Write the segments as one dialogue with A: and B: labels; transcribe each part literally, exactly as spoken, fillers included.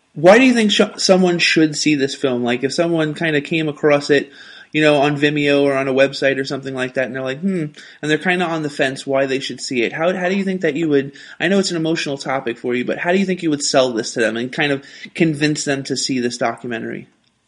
A: Why do you think sh- someone should see this film? Like, if someone kind of came across it, you know, on Vimeo or on a website or something like that, and they're like, hmm, and they're kind of on the fence why they should see it. How how do you think that you would? I know it's an emotional topic for you, but how do you think you would sell this to them and kind of convince them to see this documentary?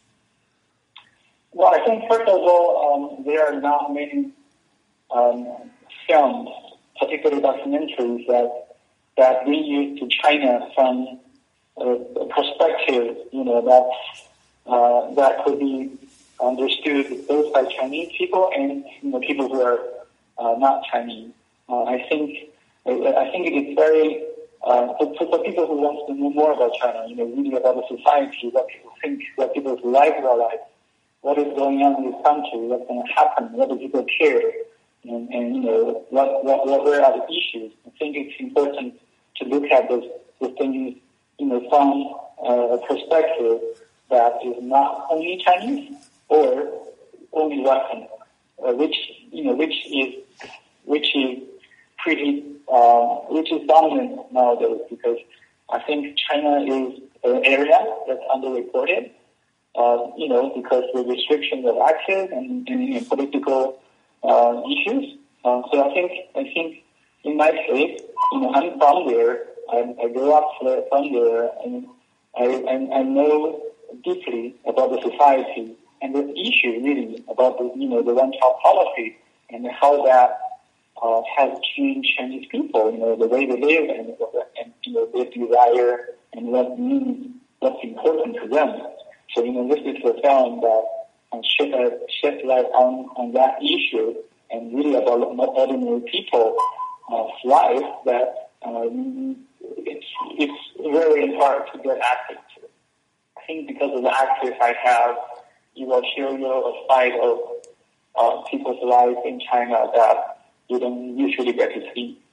B: Well, I think first of all, um, there are not many um, films, particularly documentaries, that that bring you to China from a perspective, you know, that uh, that could be understood both by Chinese people and, you know, people who are uh, not Chinese. Uh, I think I think it is very uh, for, for people who want to know more about China, you know, reading about the society, what people think, what people's lives are like, what is going on in this country, what's going to happen, what do people care, and, and you know, what, what, what where are the issues. I think it's important to look at those, those things, you know, from uh, a perspective that is not only Chinese or only Western, uh, which you know, which is which is pretty, uh, which is dominant nowadays, because I think China is an area that's underreported. Uh, you know, because the restrictions of access and, and you know, political uh, issues. Uh, so I think I think in my case, you know, I'm from there. I, I grew up from there, and I, I, I know deeply about the society and the issue really about the you know the one-child policy and how that uh, has changed Chinese people. You know, the way they live and, and you know their desire and what means what's important to them. So, you know, this is a film that uh, shed, uh, shed light on, on that issue and really about ordinary people's uh, life that um, it's, it's very hard to get access to. I think because of the access I have, you will show you a side of uh, people's life in China that you don't usually get to see.